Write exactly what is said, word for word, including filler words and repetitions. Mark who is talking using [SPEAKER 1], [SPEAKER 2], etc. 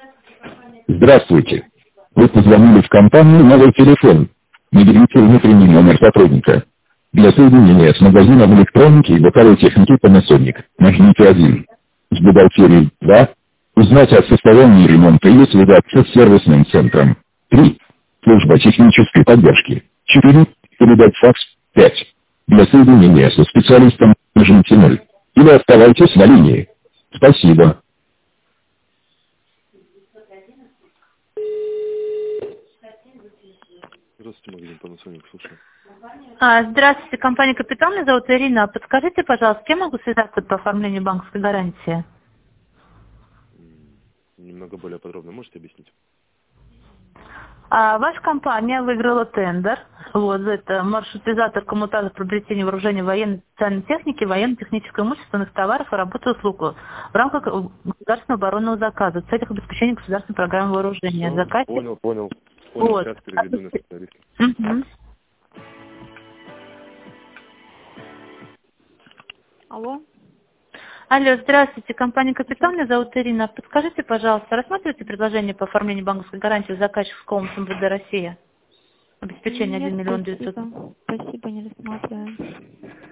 [SPEAKER 1] Здравствуйте. Вы позвонили в компанию «Новый телефон». Наберите внутренний номер сотрудника. Для соединения с магазином электроники и бытовой техники Panasonic нажмите один. С бухгалтерией два. Узнать о состоянии ремонта или связаться с сервисным центром три. Служба технической поддержки четыре. Передать факс пять. Для соединения со специалистом нажмите ноль. Или оставайтесь на линии. Спасибо.
[SPEAKER 2] Здравствуйте, магазин Panasonic, слушаю.
[SPEAKER 3] А, здравствуйте, компания «Капитал», меня зовут Ирина. Подскажите, пожалуйста, с кем могу связаться по оформлению банковской гарантии?
[SPEAKER 2] М, Немного более подробно можете объяснить?
[SPEAKER 3] А, ваша компания выиграла тендер. Вот, это маршрутизатор, коммутатор приобретения вооружения военной специальной техники, военно-технического имущественных товаров и работы и услуг в рамках государственного оборонного заказа в целях обеспечения государственной программы вооружения.
[SPEAKER 2] Всё,
[SPEAKER 3] Заказчик...
[SPEAKER 2] Понял, понял. Понял,
[SPEAKER 3] Вот.
[SPEAKER 2] сейчас переведу на специалиста.
[SPEAKER 3] Мгм.
[SPEAKER 4] Алло.
[SPEAKER 3] Алло, здравствуйте, компания «Капитал», меня зовут Ирина. Подскажите, пожалуйста, рассматриваете предложение по оформлению банковской гарантии заказчику с МВД России? Обеспечение один
[SPEAKER 4] Нет,
[SPEAKER 3] миллион девятьсот.
[SPEAKER 4] спасибо. Спасибо, не рассматриваем.